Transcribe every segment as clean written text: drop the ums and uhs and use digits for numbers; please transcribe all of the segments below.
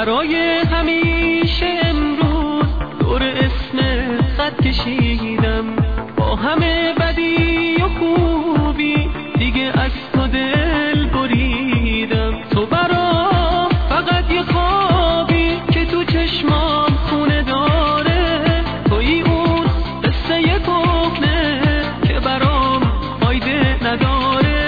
برای همیشه امروز دور اسم خط کشیدم، با همه بدی و خوبی دیگه از تو دل بریدم. تو برام فقط یه خوابی که تو چشمام خونه داره، توی اون قصه یه کهنه که برام فایده نداره.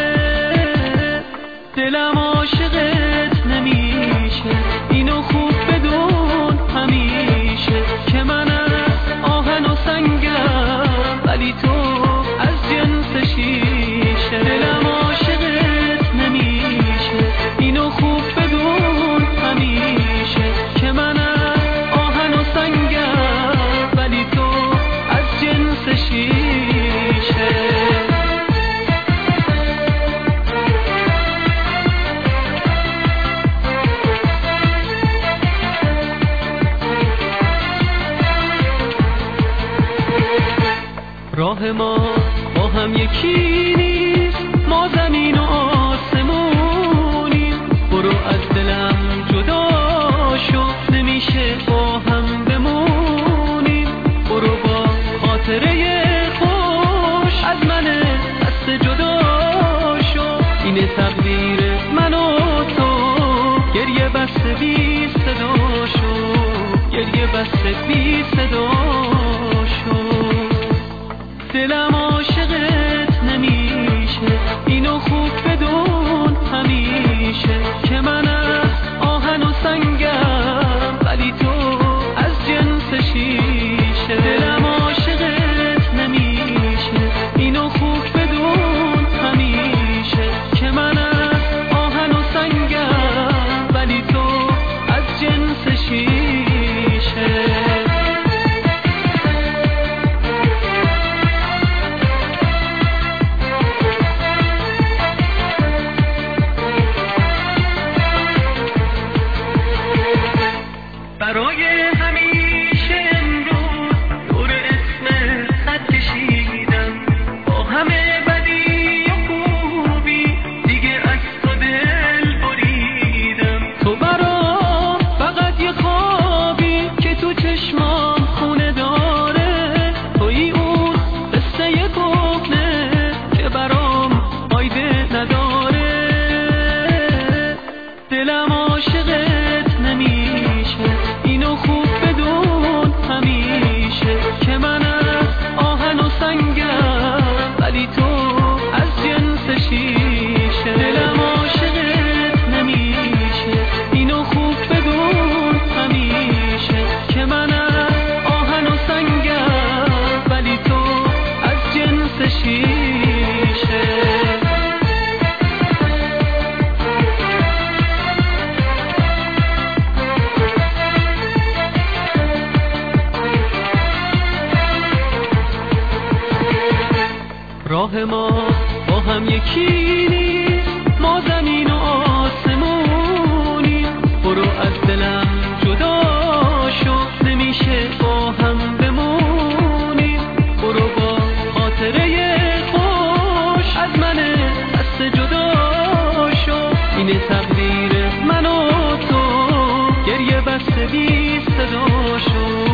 دلم عاشقت نمیشه، اینو خوب بدون همیشه، که من از آهن و سنگم ولی تو از جنس شیشه. دلم عاشقت نمیشه، اینو خوب بدون همیشه، که من از آهن و سنگم ولی تو از جنس شیشه. راه ما با هم یکی نیست، ما زمین و آسمونیم. برو از دلم جدا شو، نمیشه با هم بمونیم. برو با خاطره خوش از من دست جدا شو. اینه تقدیر من و تو، گریه بسته بی صدا شو، گریه بسته بی صدا شو. دلم عاشقت نمیشه، اینو خوب بدون همیشه، که من از آهن و سنگم ولی تو از جنس شیشه. دلم عاشقت نمیشه، اینو خوب بدون همیشه، که من از آهن و سنگم ولی تو از جنس شیشه. برای همیشه امروز دور اسم خط کشیدم، با همه بدی و خوبی دیگه از تو دل بریدم. تو برام فقط یه خوابی که تو چشمام خونه داره، توی اون قصه یه کهنه که برام فایده نداره. دلم عاشقت نمیشه، اینو خوب بدون همیشه، که من از آهن و سنگم ولی تو از جنس شیشه. دلم عاشقت نمیشه، اینو خوب بدون همیشه، که من از آهن و سنگم ولی تو از جنس شیشه. راه ما با هم یکی نیست، ما زمین و آسمونیم. برو از دلم جدا شو، نمیشه با هم بمونیم. برو با خاطره خوش از من دست جدا شو. اینه تقدیر من و تو، گریه بسته بی صدا شو،